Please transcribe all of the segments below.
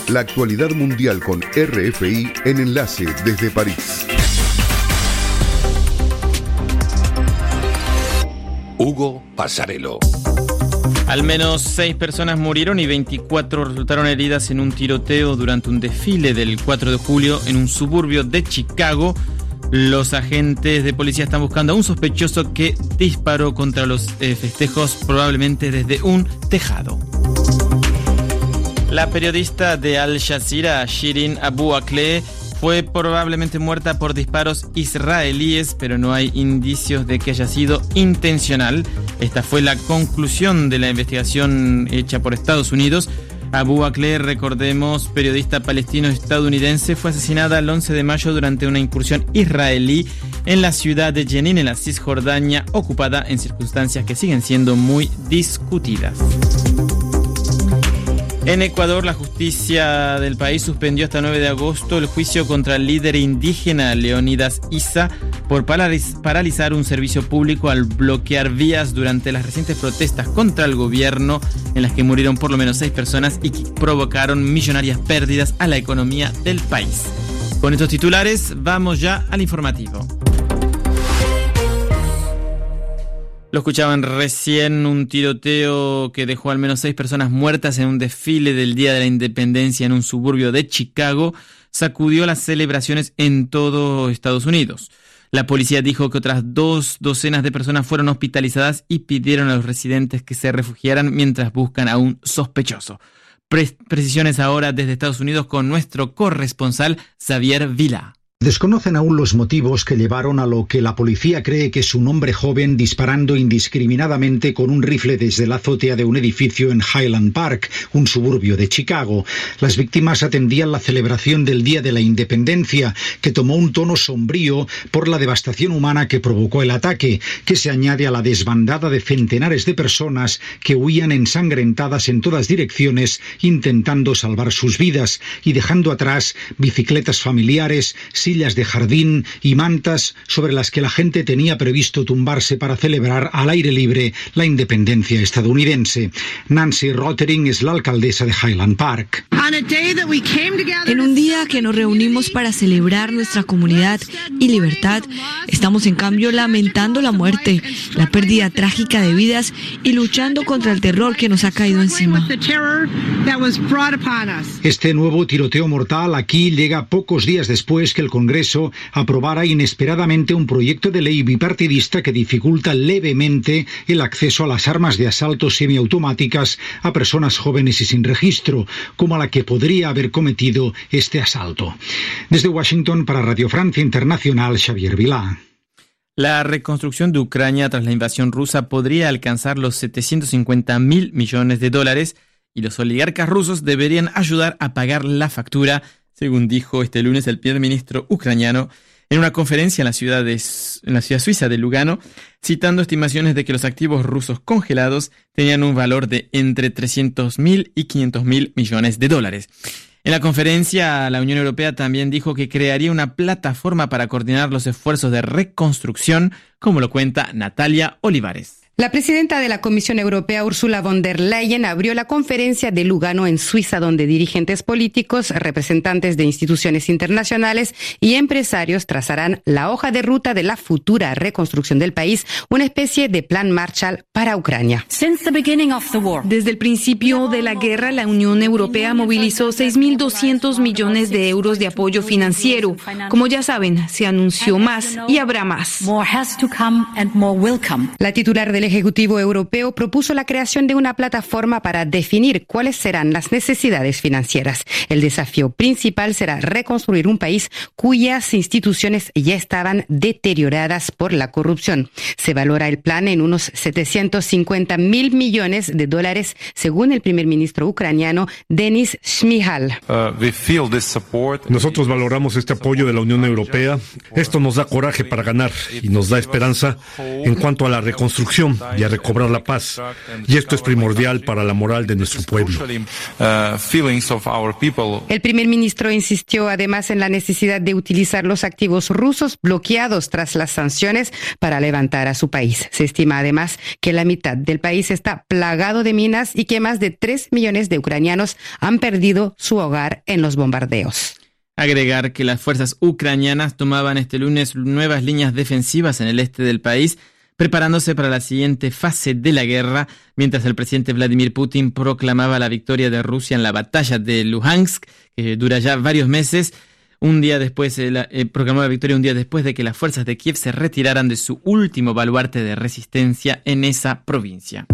La actualidad mundial con RFI en Enlace desde París. Hugo Passarello. Al menos 6 personas murieron y 24 resultaron heridas en un tiroteo durante un desfile del 4 de julio en un suburbio de Chicago. Los agentes de policía están buscando a un sospechoso que disparó contra los festejos, probablemente desde un tejado. La periodista de Al Jazeera, Shirin Abu Akleh, fue probablemente muerta por disparos israelíes, pero no hay indicios de que haya sido intencional. Esta fue la conclusión de la investigación hecha por Estados Unidos. Abu Akleh, recordemos, periodista palestino-estadounidense, fue asesinada el 11 de mayo durante una incursión israelí en la ciudad de Jenin, en la Cisjordania ocupada, en circunstancias que siguen siendo muy discutidas. En Ecuador, la justicia del país suspendió hasta 9 de agosto el juicio contra el líder indígena Leonidas Issa por paralizar un servicio público al bloquear vías durante las recientes protestas contra el gobierno, en las que murieron por lo menos 6 personas y que provocaron millonarias pérdidas a la economía del país. Con estos titulares, vamos ya al informativo. Lo escuchaban recién, un tiroteo que dejó al menos 6 personas muertas en un desfile del Día de la Independencia en un suburbio de Chicago sacudió las celebraciones en todo Estados Unidos. La policía dijo que otras 2 docenas de personas fueron hospitalizadas y pidieron a los residentes que se refugiaran mientras buscan a un sospechoso. Precisiones ahora desde Estados Unidos con nuestro corresponsal Xavier Vila. Desconocen aún los motivos que llevaron a lo que la policía cree que es un hombre joven disparando indiscriminadamente con un rifle desde la azotea de un edificio en Highland Park, un suburbio de Chicago. Las víctimas atendían la celebración del Día de la Independencia, que tomó un tono sombrío por la devastación humana que provocó el ataque, que se añade a la desbandada de centenares de personas que huían ensangrentadas en todas direcciones intentando salvar sus vidas y dejando atrás bicicletas familiares, sillas de jardín y mantas sobre las que la gente tenía previsto tumbarse para celebrar al aire libre la independencia estadounidense. Nancy Rotering es la alcaldesa de Highland Park. En un día que nos reunimos para celebrar nuestra comunidad y libertad, estamos en cambio lamentando la muerte, la pérdida trágica de vidas y luchando contra el terror que nos ha caído encima. Este nuevo tiroteo mortal aquí llega pocos días después que el Congreso aprobara inesperadamente un proyecto de ley bipartidista que dificulta levemente el acceso a las armas de asalto semiautomáticas a personas jóvenes y sin registro, como la que podría haber cometido este asalto. Desde Washington, para Radio Francia Internacional, Xavier Vilá. La reconstrucción de Ucrania tras la invasión rusa podría alcanzar los $750.000 millones y los oligarcas rusos deberían ayudar a pagar la factura, según dijo este lunes el primer ministro ucraniano en una conferencia en la ciudad suiza de Lugano, citando estimaciones de que los activos rusos congelados tenían un valor de entre $300.000 y $500.000 millones. En la conferencia, la Unión Europea también dijo que crearía una plataforma para coordinar los esfuerzos de reconstrucción, como lo cuenta Natalia Olivares. La presidenta de la Comisión Europea, Ursula von der Leyen, abrió la conferencia de Lugano en Suiza, donde dirigentes políticos, representantes de instituciones internacionales y empresarios trazarán la hoja de ruta de la futura reconstrucción del país, una especie de plan Marshall para Ucrania. Desde el principio de la guerra, la Unión Europea movilizó 6.200 millones de euros de apoyo financiero. Como ya saben, se anunció más y habrá más. La titular del Ejecutivo Europeo propuso la creación de una plataforma para definir cuáles serán las necesidades financieras. El desafío principal será reconstruir un país cuyas instituciones ya estaban deterioradas por la corrupción. Se valora el plan en unos $750.000 millones, según el primer ministro ucraniano Denis Shmyhal. Nosotros valoramos este apoyo de la Unión Europea. Esto nos da coraje para ganar y nos da esperanza en cuanto a la reconstrucción. y a recobrar la paz. Y esto es primordial para la moral de nuestro pueblo. El primer ministro insistió además en la necesidad de utilizar los activos rusos bloqueados tras las sanciones para levantar a su país. Se estima además que la mitad del país está plagado de minas y que más de 3 millones de ucranianos han perdido su hogar en los bombardeos. Agregar que las fuerzas ucranianas tomaban este lunes nuevas líneas defensivas en el este del país, preparándose para la siguiente fase de la guerra, mientras el presidente Vladimir Putin proclamaba la victoria de Rusia en la batalla de Luhansk, que dura ya varios meses. Proclamó la victoria un día después de que las fuerzas de Kiev se retiraran de su último baluarte de resistencia en esa provincia.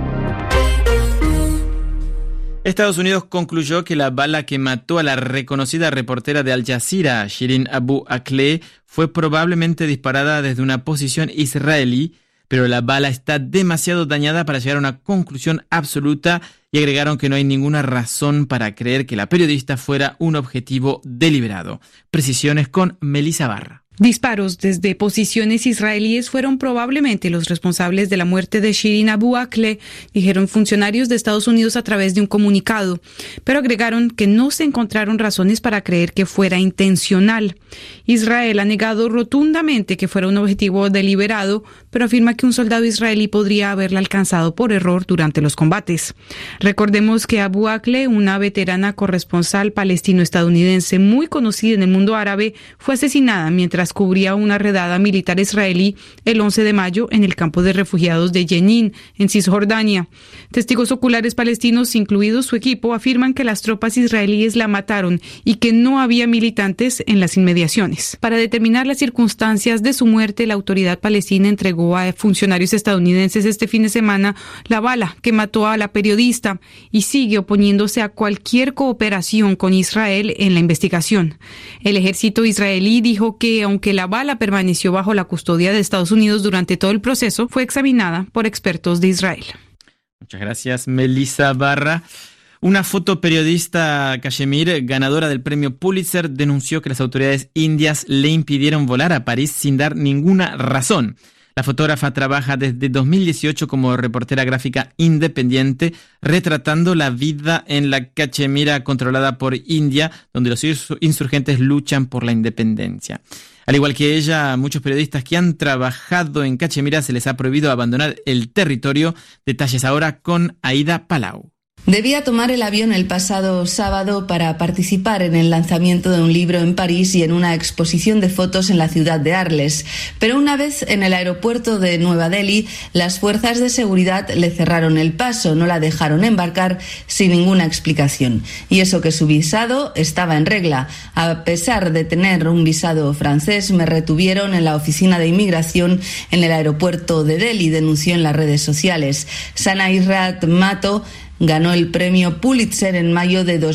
Estados Unidos concluyó que la bala que mató a la reconocida reportera de Al Jazeera, Shirin Abu Akleh, fue probablemente disparada desde una posición israelí, pero la bala está demasiado dañada para llegar a una conclusión absoluta y agregaron que no hay ninguna razón para creer que la periodista fuera un objetivo deliberado. Precisiones con Melissa Barra. Disparos desde posiciones israelíes fueron probablemente los responsables de la muerte de Shirin Abu Akleh, dijeron funcionarios de Estados Unidos a través de un comunicado, pero agregaron que no se encontraron razones para creer que fuera intencional. Israel ha negado rotundamente que fuera un objetivo deliberado, pero afirma que un soldado israelí podría haberla alcanzado por error durante los combates. Recordemos que Abu Akleh, una veterana corresponsal palestino-estadounidense muy conocida en el mundo árabe, fue asesinada mientras cubría una redada militar israelí el 11 de mayo en el campo de refugiados de Jenin, en Cisjordania. Testigos oculares palestinos, incluidos su equipo, afirman que las tropas israelíes la mataron y que no había militantes en las inmediaciones. Para determinar las circunstancias de su muerte, la autoridad palestina entregó a funcionarios estadounidenses este fin de semana la bala que mató a la periodista y sigue oponiéndose a cualquier cooperación con Israel en la investigación. El ejército israelí dijo que aunque la bala permaneció bajo la custodia de Estados Unidos durante todo el proceso, fue examinada por expertos de Israel. Muchas gracias, Melissa Barra. Una fotoperiodista Kashmir, ganadora del premio Pulitzer, denunció que las autoridades indias le impidieron volar a París sin dar ninguna razón. La fotógrafa trabaja desde 2018 como reportera gráfica independiente, retratando la vida en la Cachemira controlada por India, donde los insurgentes luchan por la independencia. Al igual que ella, a muchos periodistas que han trabajado en Cachemira se les ha prohibido abandonar el territorio. Detalles ahora con Aida Palau. Debía tomar el avión el pasado sábado para participar en el lanzamiento de un libro en París y en una exposición de fotos en la ciudad de Arles. Pero una vez en el aeropuerto de Nueva Delhi, las fuerzas de seguridad le cerraron el paso, no la dejaron embarcar sin ninguna explicación. Y eso que su visado estaba en regla. A pesar de tener un visado francés, me retuvieron en la oficina de inmigración en el aeropuerto de Delhi, denunció en las redes sociales. Sanairat Mato ganó el premio Pulitzer en mayo de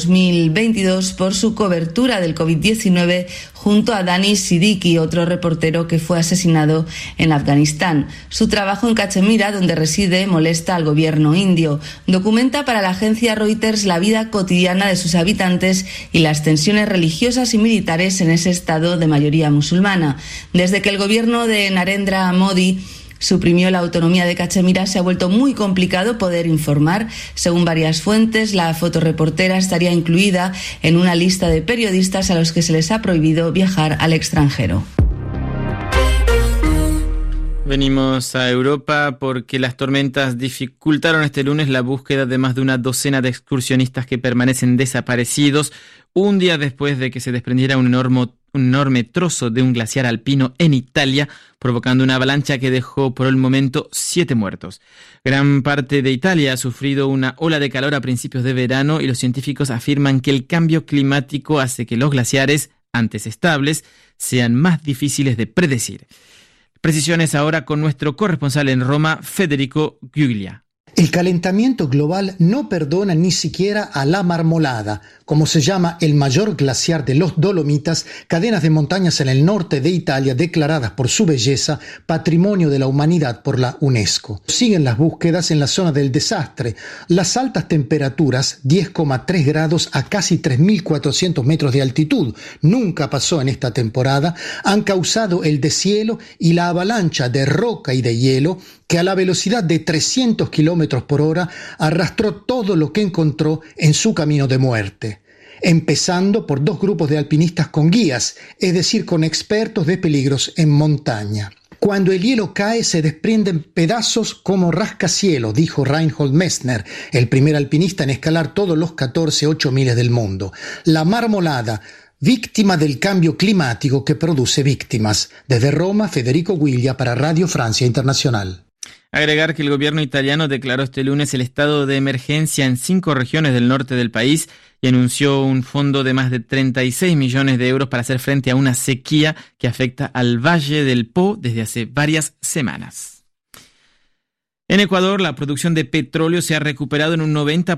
2022 por su cobertura del COVID-19 junto a Danish Siddiqui, otro reportero que fue asesinado en Afganistán. Su trabajo en Cachemira, donde reside, molesta al gobierno indio. Documenta para la agencia Reuters la vida cotidiana de sus habitantes y las tensiones religiosas y militares en ese estado de mayoría musulmana. Desde que el gobierno de Narendra Modi suprimió la autonomía de Cachemira, se ha vuelto muy complicado poder informar. Según varias fuentes, la fotoreportera estaría incluida en una lista de periodistas a los que se les ha prohibido viajar al extranjero. Venimos a Europa porque las tormentas dificultaron este lunes la búsqueda de más de una docena de excursionistas que permanecen desaparecidos un día después de que se desprendiera un enorme trozo de un glaciar alpino en Italia, provocando una avalancha que dejó por el momento 7 muertos. Gran parte de Italia ha sufrido una ola de calor a principios de verano y los científicos afirman que el cambio climático hace que los glaciares, antes estables, sean más difíciles de predecir. Precisiones ahora con nuestro corresponsal en Roma, Federico Giuglia. El calentamiento global no perdona ni siquiera a la Marmolada, como se llama el mayor glaciar de los Dolomitas, cadenas de montañas en el norte de Italia declaradas por su belleza Patrimonio de la Humanidad por la UNESCO. Siguen las búsquedas en la zona del desastre. Las altas temperaturas, 10,3 grados a casi 3.400 metros de altitud, nunca pasó en esta temporada, han causado el deshielo y la avalancha de roca y de hielo que a la velocidad de 300 kilómetros por hora arrastró todo lo que encontró en su camino de muerte. Empezando por 2 grupos de alpinistas con guías, es decir, con expertos de peligros en montaña. Cuando el hielo cae se desprenden pedazos como rascacielos, dijo Reinhold Messner, el primer alpinista en escalar todos los 14 miles del mundo. La Marmolada, víctima del cambio climático que produce víctimas. Desde Roma, Federico Guiglia para Radio Francia Internacional. Agregar que el gobierno italiano declaró este lunes el estado de emergencia en 5 regiones del norte del país y anunció un fondo de más de 36 millones de euros para hacer frente a una sequía que afecta al Valle del Po desde hace varias semanas. En Ecuador, la producción de petróleo se ha recuperado en un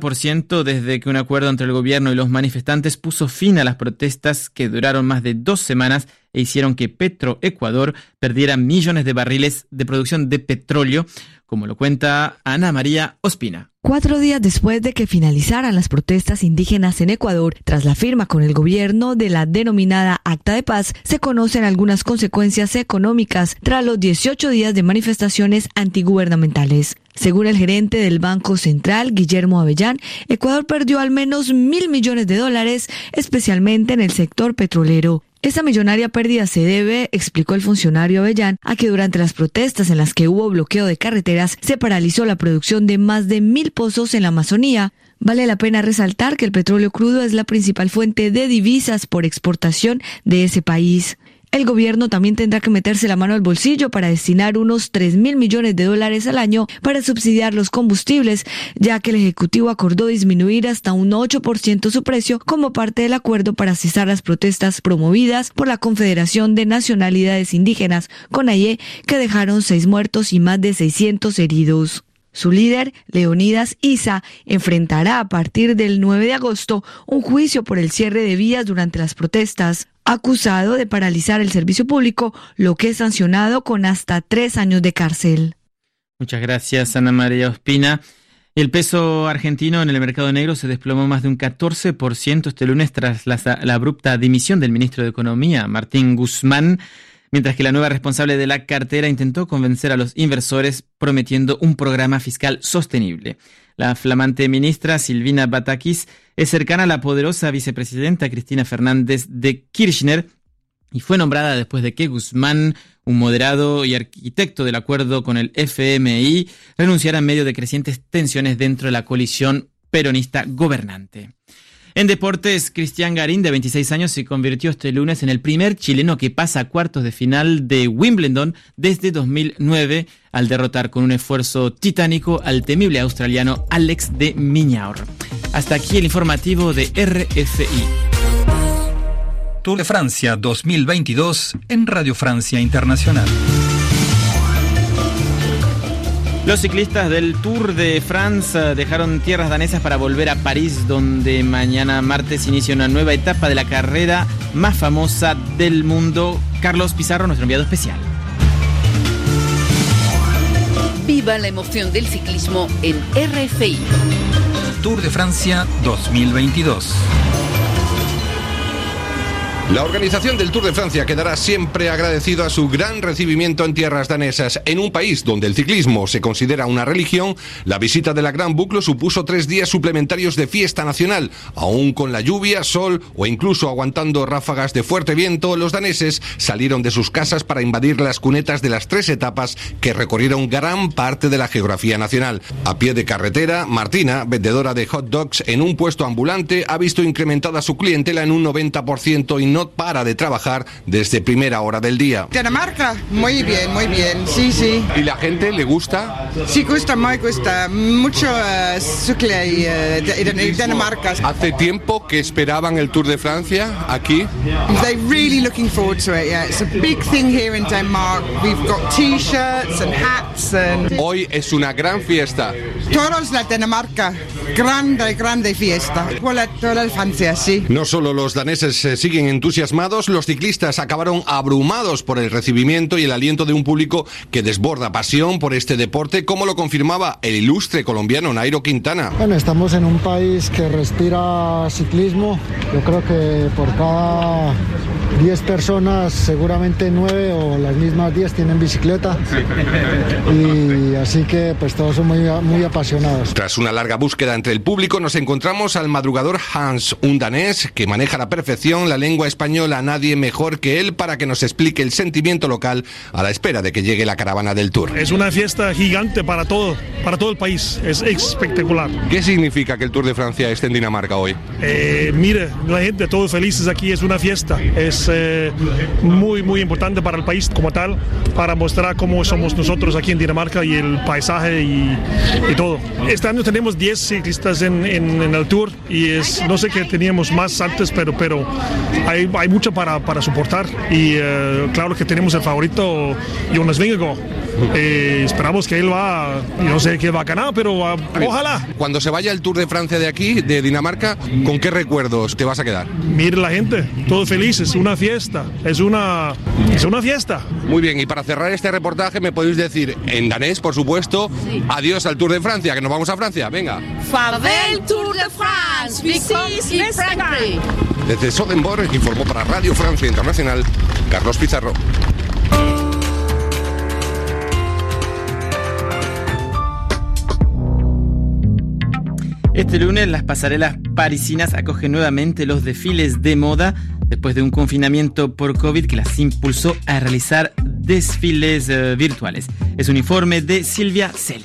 90% desde que un acuerdo entre el gobierno y los manifestantes puso fin a las protestas que duraron más de 2 semanas e hicieron que Petroecuador perdiera millones de barriles de producción de petróleo, como lo cuenta Ana María Ospina. 4 días después de que finalizaran las protestas indígenas en Ecuador, tras la firma con el gobierno de la denominada Acta de Paz, se conocen algunas consecuencias económicas tras los 18 días de manifestaciones antigubernamentales. Según el gerente del Banco Central, Guillermo Avellán, Ecuador perdió al menos $1.000 millones, especialmente en el sector petrolero. Esa millonaria pérdida se debe, explicó el funcionario Avellán, a que durante las protestas en las que hubo bloqueo de carreteras se paralizó la producción de más de 1.000 pozos en la Amazonía. Vale la pena resaltar que el petróleo crudo es la principal fuente de divisas por exportación de ese país. El gobierno también tendrá que meterse la mano al bolsillo para destinar unos $3.000 millones al año para subsidiar los combustibles, ya que el Ejecutivo acordó disminuir hasta un 8% su precio como parte del acuerdo para cesar las protestas promovidas por la Confederación de Nacionalidades Indígenas, CONAIE, que dejaron 6 muertos y más de 600 heridos. Su líder, Leonidas Issa, enfrentará a partir del 9 de agosto un juicio por el cierre de vías durante las protestas, acusado de paralizar el servicio público, lo que es sancionado con hasta 3 años de cárcel. Muchas gracias, Ana María Ospina. El peso argentino en el mercado negro se desplomó más de un 14% este lunes tras la abrupta dimisión del ministro de Economía, Martín Guzmán, mientras que la nueva responsable de la cartera intentó convencer a los inversores prometiendo un programa fiscal sostenible. La flamante ministra Silvina Batakis es cercana a la poderosa vicepresidenta Cristina Fernández de Kirchner y fue nombrada después de que Guzmán, un moderado y arquitecto del acuerdo con el FMI, renunciara en medio de crecientes tensiones dentro de la coalición peronista gobernante. En deportes, Cristian Garín, de 26 años, se convirtió este lunes en el primer chileno que pasa a cuartos de final de Wimbledon desde 2009, al derrotar con un esfuerzo titánico al temible australiano Alex de Minaur. Hasta aquí el informativo de RFI. Tour de Francia 2022 en Radio Francia Internacional. Los ciclistas del Tour de France dejaron tierras danesas para volver a París, donde mañana martes inicia una nueva etapa de la carrera más famosa del mundo. Carlos Pizarro, nuestro enviado especial. Viva la emoción del ciclismo en RFI. Tour de Francia 2022. La organización del Tour de Francia quedará siempre agradecido a su gran recibimiento en tierras danesas. En un país donde el ciclismo se considera una religión, la visita de la Gran Boucle supuso 3 días suplementarios de fiesta nacional. Aún con la lluvia, sol o incluso aguantando ráfagas de fuerte viento, los daneses salieron de sus casas para invadir las cunetas de las 3 etapas que recorrieron gran parte de la geografía nacional. A pie de carretera, Martina, vendedora de hot dogs en un puesto ambulante, ha visto incrementada su clientela en un 90% y no no para de trabajar desde primera hora del día. Dinamarca, muy bien, sí. ¿Y la gente le gusta? Sí, gusta mucho Dinamarca. ¿Hace tiempo que esperaban el Tour de Francia aquí? They're really looking forward to it, yeah. It's a big thing here in Denmark. We've got t-shirts and hats and... Hoy es una gran fiesta. Todos la Dinamarca, grande fiesta. Toda la Francia, sí. No solo los daneses siguen entusiasmados, los ciclistas acabaron abrumados por el recibimiento y el aliento de un público que desborda pasión por este deporte, como lo confirmaba el ilustre colombiano Nairo Quintana. Bueno, estamos en un país que respira ciclismo. Yo creo que por cada 10 personas, seguramente 9 o las mismas 10 tienen bicicleta. Y así que pues todos son muy apasionados. Tras una larga búsqueda entre el público, nos encontramos al madrugador Hans, un danés que maneja a la perfección la lengua española. Nadie mejor que él para que nos explique el sentimiento local a la espera de que llegue la caravana del Tour. Es una fiesta gigante para todo el país. Es espectacular. ¿Qué significa que el Tour de Francia esté en Dinamarca hoy? Mire, la gente, todos felices aquí, es una fiesta. Es muy importante para el país como tal, para mostrar cómo somos nosotros aquí en Dinamarca y el paisaje y todo. Este año tenemos 10 ciclistas en el Tour y no sé qué teníamos más antes, pero hay mucho para soportar y claro que tenemos el favorito, Jonas Vingegaard. Esperamos que él no sé qué va a ganar, pero ojalá. Cuando se vaya el Tour de Francia de aquí, de Dinamarca, ¿con qué recuerdos te vas a quedar? Mire la gente, todos felices, una fiesta, es una fiesta. Muy bien, y para cerrar este reportaje me podéis decir, en danés por supuesto, sí. Adiós al Tour de Francia, que nos vamos a Francia, venga. Farvel Tour de France, Victory Frankfurt. Desde Sodenborg informó para Radio Francia Internacional, Carlos Pizarro. Este lunes las pasarelas parisinas acogen nuevamente los desfiles de moda después de un confinamiento por COVID que las impulsó a realizar desfiles virtuales. Es un informe de Silvia Celi.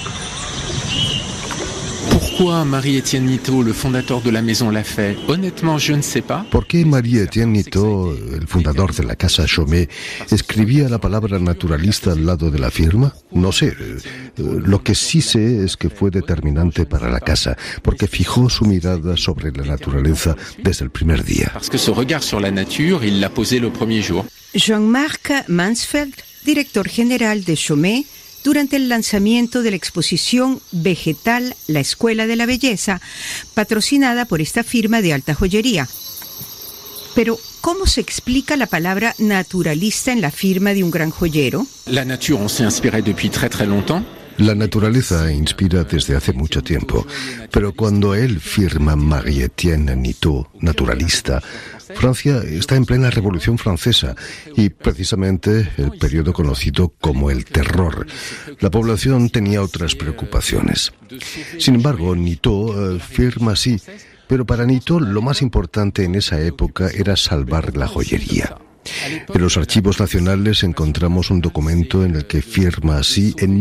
Pourquoi Marie-Étienne Nitto, le fondateur de la maison, l'a fait? Honnêtement, je ne sais pas. ¿Por qué Marie-Étienne Nitto, el fundador de la casa Chaumet, escribía la palabra naturalista al lado de la firma? No sé. Lo que sí sé es que fue determinante para la casa, porque fijó su mirada sobre la naturaleza desde el primer día. Parce que ce regard sur la nature, il l'a posé le premier jour. Jean-Marc Mansfeld, director general de Chaumet, durante el lanzamiento de la exposición Vegetal, la Escuela de la Belleza, patrocinada por esta firma de alta joyería. Pero, ¿cómo se explica la palabra naturalista en la firma de un gran joyero? La nature, on s'est inspiré depuis très longtemps. La naturaleza inspira desde hace mucho tiempo, pero cuando él firma Marie-Étienne Nitto, naturalista, Francia está en plena Revolución Francesa y precisamente el periodo conocido como el Terror. La población tenía otras preocupaciones. Sin embargo, Nitto firma así, pero para Nitto lo más importante en esa época era salvar la joyería. En los archivos nacionales encontramos un documento en el que firma así en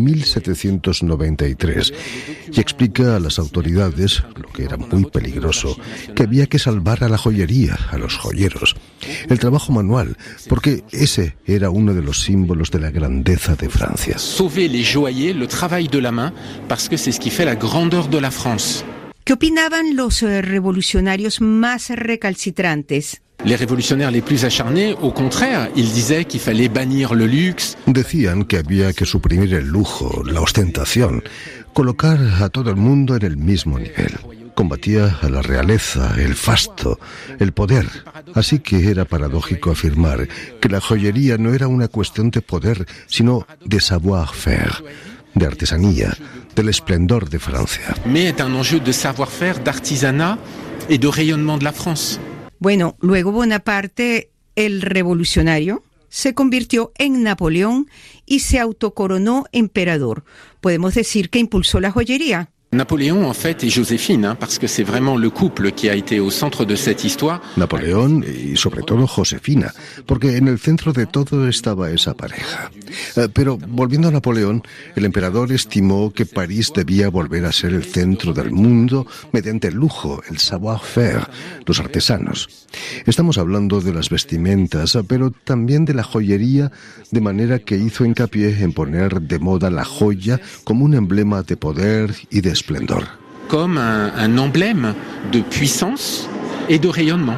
1793 y explica a las autoridades, lo que era muy peligroso, que había que salvar a la joyería, a los joyeros, el trabajo manual, porque ese era uno de los símbolos de la grandeza de Francia. Sauver les joailliers, le travail de la main, parce que c'est ce qui fait la grandeur de la France. ¿Qué opinaban los revolucionarios más recalcitrantes? Les révolutionnaires les plus acharnés, au contraire, ils disaient qu'il fallait bannir le luxe. Decían que había que suprimir el lujo, la ostentación, colocar a todo el mundo en el mismo nivel. Combatía a la realeza, el fasto, el poder. Así que era paradójico afirmar que la joyería no era una cuestión de poder, sino de savoir-faire, de artesanía, del esplendor de Francia. Mais est un enjeu de savoir-faire, d'artisanat et de rayonnement de la France. Bueno, luego Bonaparte, el revolucionario, se convirtió en Napoleón y se autocoronó emperador. Podemos decir que impulsó la joyería. Napoléon, en fait, et Joséphine, parce que c'est vraiment le couple qui a été au centre de cette histoire. Napoleón y sobre todo Josefina, porque en el centro de todo estaba esa pareja. Pero volviendo a Napoleón, el emperador estimó que París debía volver a ser el centro del mundo mediante el lujo, el savoir-faire, los artesanos. Estamos hablando de las vestimentas, pero también de la joyería, de manera que hizo hincapié en poner de moda la joya como un emblema de poder y de esplendor. Comme un emblème de puissance et de rayonnement.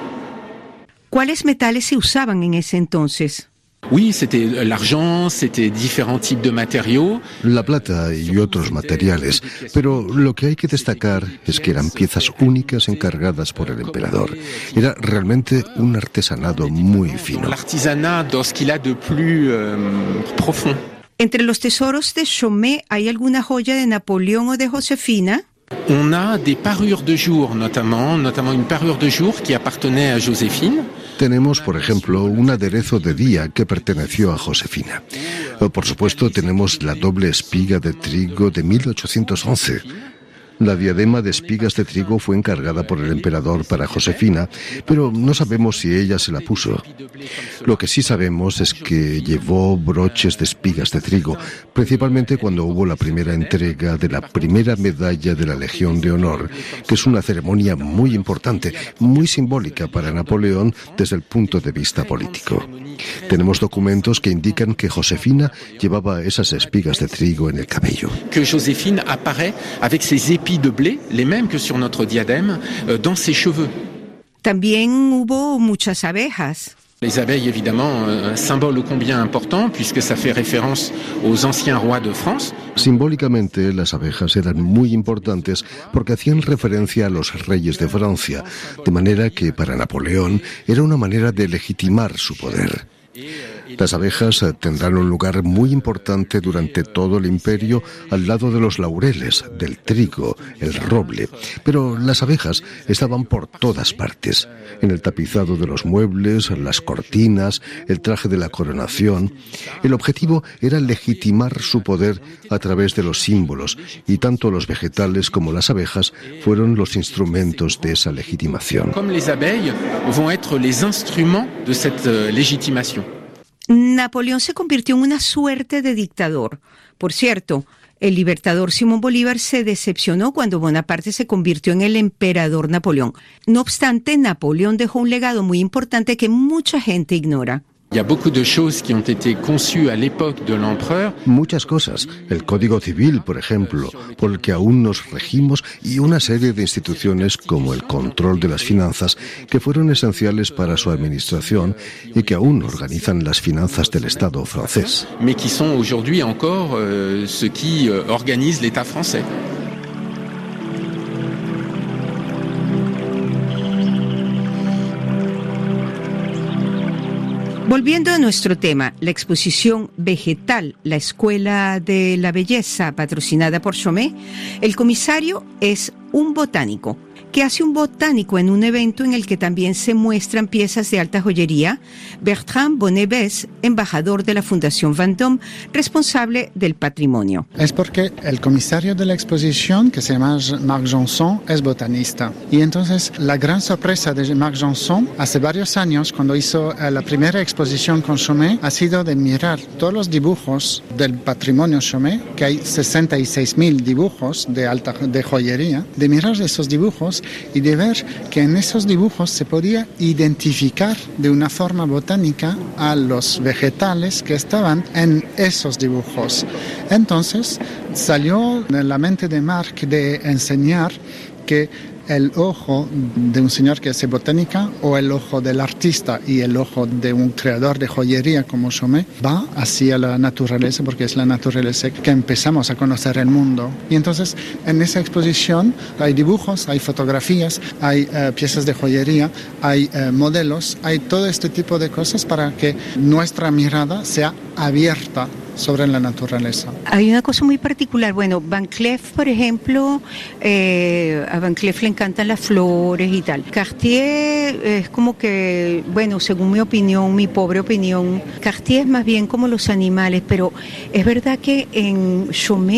¿Cuáles metales se usaban en ese entonces? Oui, c'était l'argent, c'était différents types de matériaux. La plata y otros materiales, pero lo que hay que destacar es que eran piezas únicas encargadas por el emperador. Era realmente un artesanado muy fino. L'artisanat dans ce qu'il a de plus profond. Entre los tesoros de Chaumet, ¿hay alguna joya de Napoleón o de Josefina? On a des parures de jour, notamment une parure de jour qui appartenait à Joséphine. Tenemos, por ejemplo, un aderezo de día que perteneció a Josefina. Por supuesto, tenemos la doble espiga de trigo de 1811. La diadema de espigas de trigo fue encargada por el emperador para Josefina, pero no sabemos si ella se la puso. Lo que sí sabemos es que llevó broches de espigas de trigo, principalmente cuando hubo la primera entrega de la primera medalla de la Legión de Honor, que es una ceremonia muy importante, muy simbólica para Napoleón desde el punto de vista político. Tenemos documentos que indican que Josefina llevaba esas espigas de trigo en el cabello. Que Joséphine apparaît avec ses épis de blé, les mêmes que sur notre diadème, dans ses cheveux. También hubo muchas abejas. Les abeilles, évidemment, un symbole ô combien important, puisque ça fait référence aux anciens rois de France. Simbólicamente, las abejas eran muy importantes porque hacían referencia a los reyes de Francia, de manera que para Napoleón era una manera de legitimar su poder. Las abejas tendrán un lugar muy importante durante todo el imperio al lado de los laureles, del trigo, el roble. Pero las abejas estaban por todas partes, en el tapizado de los muebles, las cortinas, el traje de la coronación. El objetivo era legitimar su poder a través de los símbolos, y tanto los vegetales como las abejas fueron los instrumentos de esa legitimación. Como las abeilles vont être les instruments de cette légitimation. Napoleón se convirtió en una suerte de dictador. Por cierto, el libertador Simón Bolívar se decepcionó cuando Bonaparte se convirtió en el emperador Napoleón. No obstante, Napoleón dejó un legado muy importante que mucha gente ignora. Il y a beaucoup de choses qui ont été conçues à l'époque de l'empereur. Muchas cosas. El Código Civil, por ejemplo, por el que aún nos regimos, y una serie de instituciones como el control de las finanzas que fueron esenciales para su administración y que aún organizan las finanzas del Estado francés. Mais qui sont aujourd'hui encore ce qui organise l'État français. Volviendo a nuestro tema, la exposición Vegetal, la Escuela de la Belleza, patrocinada por Chaumet, el comisario es un botánico. ¿Qué hace un botánico en un evento en el que también se muestran piezas de alta joyería? Bertrand Bonnet-Besse, embajador de la Fundación Vendôme, responsable del patrimonio. Es porque el comisario de la exposición, que se llama Marc Janson, es botanista. Y entonces la gran sorpresa de Marc Janson, hace varios años, cuando hizo la primera exposición con Chaumet, ha sido de mirar todos los dibujos del patrimonio Chaumet, que hay 66.000 dibujos de joyería, de mirar esos dibujos y de ver que en esos dibujos se podía identificar de una forma botánica a los vegetales que estaban en esos dibujos. Entonces salió en la mente de Marc de enseñar que el ojo de un señor que hace botánica o el ojo del artista y el ojo de un creador de joyería como Chaumet va hacia la naturaleza, porque es la naturaleza que empezamos a conocer el mundo. Y entonces en esa exposición hay dibujos, hay fotografías, hay piezas de joyería, hay modelos, hay todo este tipo de cosas para que nuestra mirada sea abierta sobre la naturaleza. Hay una cosa muy particular. Bueno, Van Cleef, por ejemplo, a Van Cleef le encantan las flores y tal. Cartier es como que, bueno, según mi opinión, mi pobre opinión, Cartier es más bien como los animales, pero es verdad que en Chaumet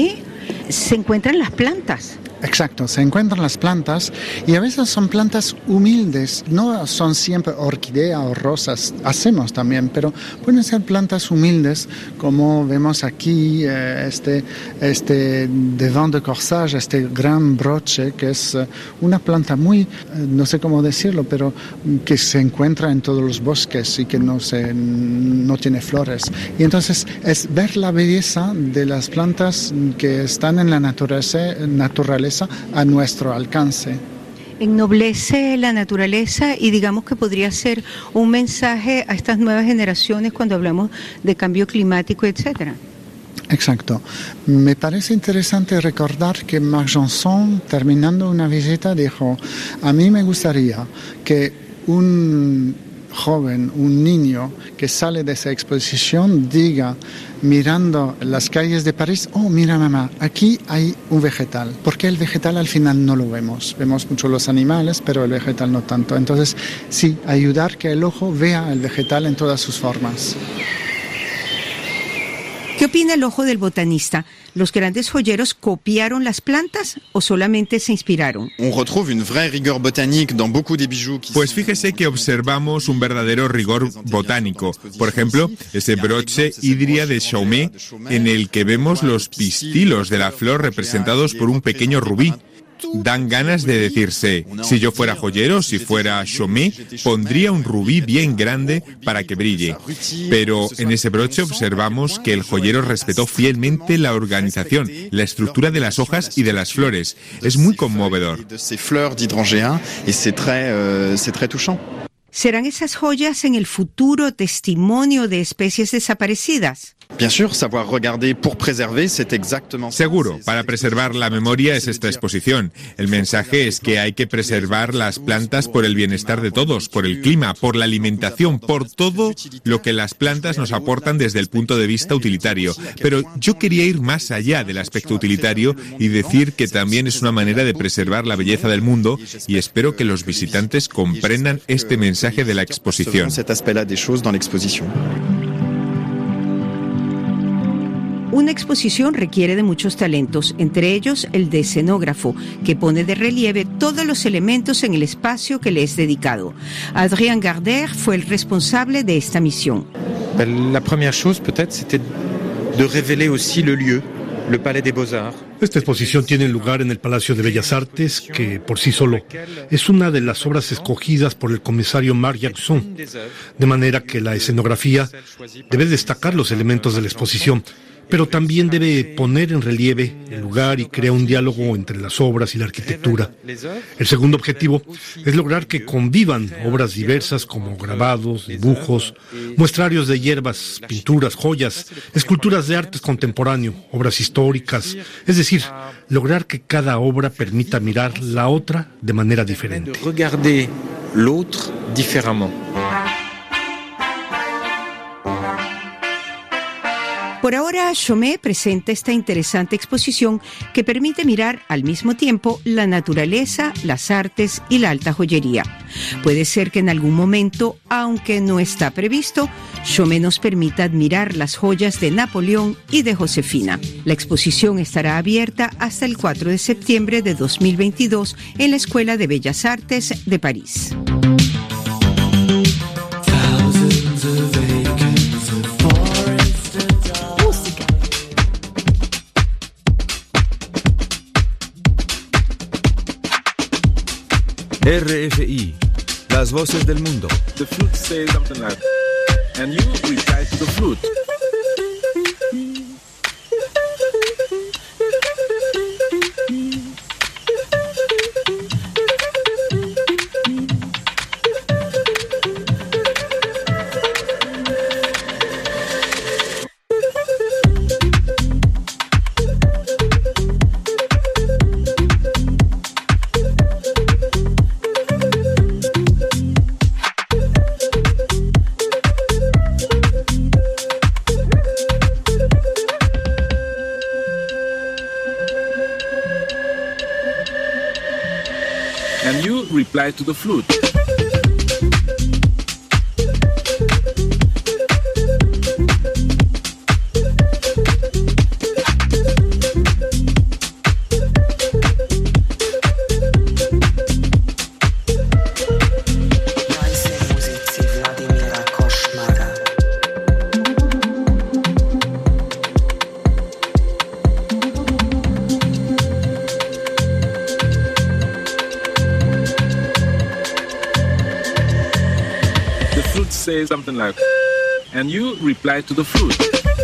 se encuentran las plantas. Exacto, se encuentran las plantas y a veces son plantas humildes, no son siempre orquídeas o rosas, hacemos también, pero pueden ser plantas humildes como vemos aquí, este devant de corsage, este gran broche que es una planta muy, no sé cómo decirlo, pero que se encuentra en todos los bosques y que no tiene flores. Y entonces es ver la belleza de las plantas que están en la naturaleza a nuestro alcance. Ennoblece la naturaleza y digamos que podría ser un mensaje a estas nuevas generaciones cuando hablamos de cambio climático, etcétera. Exacto. Me parece interesante recordar que Marc Janson, terminando una visita, dijo: a mí me gustaría que un joven, un niño que sale de esa exposición diga, mirando las calles de París: oh, mira mamá, aquí hay un vegetal, porque el vegetal al final no lo vemos mucho los animales, pero el vegetal no tanto. Entonces sí, ayudar que el ojo vea el vegetal en todas sus formas. ¿Qué opina el ojo del botanista? ¿Los grandes joyeros copiaron las plantas o solamente se inspiraron? Pues fíjese que observamos un verdadero rigor botánico. Por ejemplo, ese broche hídria de Chaumet, en el que vemos los pistilos de la flor representados por un pequeño rubí. Dan ganas de decirse, si yo fuera joyero, si fuera Chaumet, pondría un rubí bien grande para que brille. Pero en ese broche observamos que el joyero respetó fielmente la organización, la estructura de las hojas y de las flores. Es muy conmovedor. ¿Serán esas joyas en el futuro testimonio de especies desaparecidas? Seguro, para preservar la memoria es esta exposición. El mensaje es que hay que preservar las plantas por el bienestar de todos, por el clima, por la alimentación, por todo lo que las plantas nos aportan desde el punto de vista utilitario. Pero yo quería ir más allá del aspecto utilitario y decir que también es una manera de preservar la belleza del mundo, y espero que los visitantes comprendan este mensaje de la exposición. Una exposición requiere de muchos talentos, entre ellos el de escenógrafo, que pone de relieve todos los elementos en el espacio que le es dedicado. Adrien Garder fue el responsable de esta misión. La primera chose, peut-être, c'était de révéler aussi le lieu, le Palais des Beaux-Arts. Esta exposición tiene lugar en el Palacio de Bellas Artes, que por sí solo es una de las obras escogidas por el comisario Marc Janson, de manera que la escenografía debe destacar los elementos de la exposición, pero también debe poner en relieve el lugar y crear un diálogo entre las obras y la arquitectura. El segundo objetivo es lograr que convivan obras diversas como grabados, dibujos, muestrarios de hierbas, pinturas, joyas, esculturas de arte contemporáneo, obras históricas, es decir, lograr que cada obra permita mirar la otra de manera diferente. Regarder l'autre différemment. Por ahora, Chaumet presenta esta interesante exposición que permite mirar al mismo tiempo la naturaleza, las artes y la alta joyería. Puede ser que en algún momento, aunque no está previsto, Chaumet nos permita admirar las joyas de Napoleón y de Josefina. La exposición estará abierta hasta el 4 de septiembre de 2022 en la Escuela de Bellas Artes de París. RFI, las voces del mundo. The flute says something like, and you reply to the flute. And you reply to the flute. flute says something like, and you reply to the flute.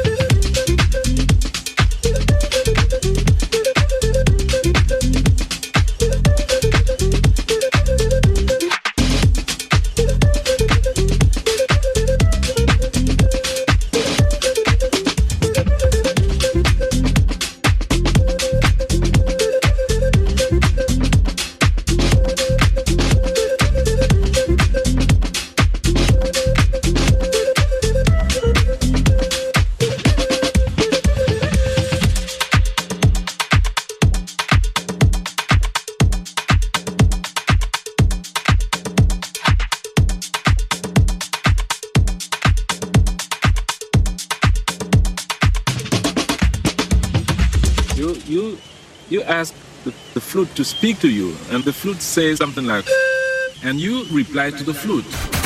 You ask the flute to speak to you, and the flute says something like, and you reply to the flute.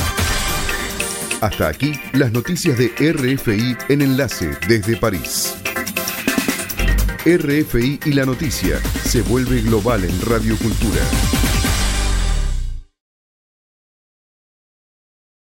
Hasta aquí las noticias de RFI en Enlace desde París. RFI y la noticia se vuelve global en Radio Cultura.